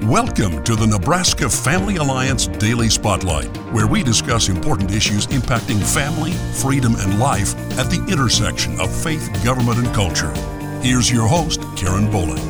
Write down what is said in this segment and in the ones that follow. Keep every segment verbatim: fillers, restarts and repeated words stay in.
Welcome to the Nebraska Family Alliance Daily Spotlight, where we discuss important issues impacting family, freedom, and life at the intersection of faith, government, and culture. Here's your host, Karen Bowling.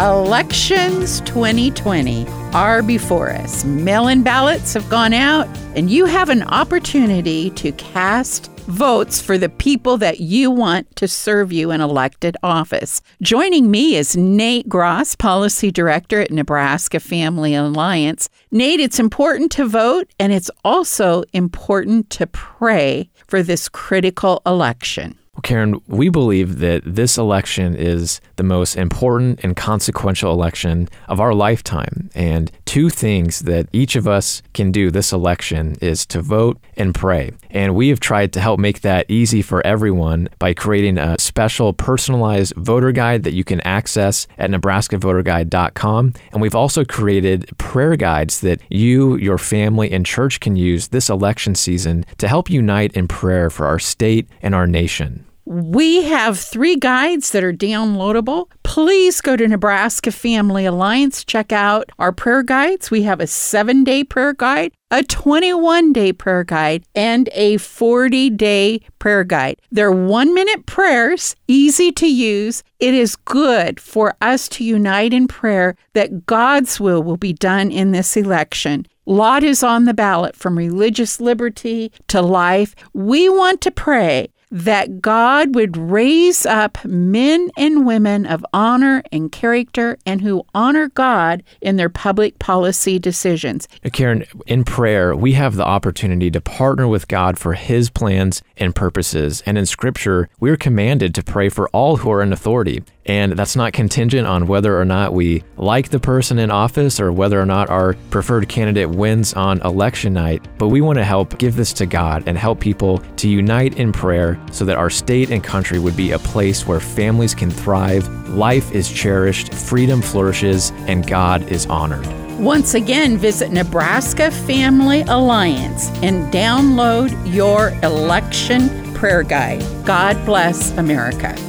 Elections twenty twenty are before us. Mail-in ballots have gone out, and you have an opportunity to cast votes for the people that you want to serve you in elected office. Joining me is Nate Gross, Policy Director at Nebraska Family Alliance. Nate, it's important to vote, and it's also important to pray for this critical election. Well, Karen, we believe that this election is the most important and consequential election of our lifetime. And two things that each of us can do this election is to vote and pray. And we have tried to help make that easy for everyone by creating a special personalized voter guide that you can access at nebraska voter guide dot com. And we've also created prayer guides that you, your family, and church can use this election season to help unite in prayer for our state and our nation. We have three guides that are downloadable. Please go to Nebraska Family Alliance. Check out our prayer guides. We have a seven-day prayer guide, a twenty-one-day prayer guide, and a forty-day prayer guide. They're one-minute prayers, easy to use. It is good for us to unite in prayer that God's will will be done in this election. Lot is on the ballot, from religious liberty to life. We want to pray that God would raise up men and women of honor and character and who honor God in their public policy decisions. Karen, in prayer, we have the opportunity to partner with God for His plans and purposes. And in Scripture, we're commanded to pray for all who are in authority. And that's not contingent on whether or not we like the person in office or whether or not our preferred candidate wins on election night. But we want to help give this to God and help people to unite in prayer so that our state and country would be a place where families can thrive, life is cherished, freedom flourishes, and God is honored. Once again, visit Nebraska Family Alliance and download your election prayer guide. God bless America.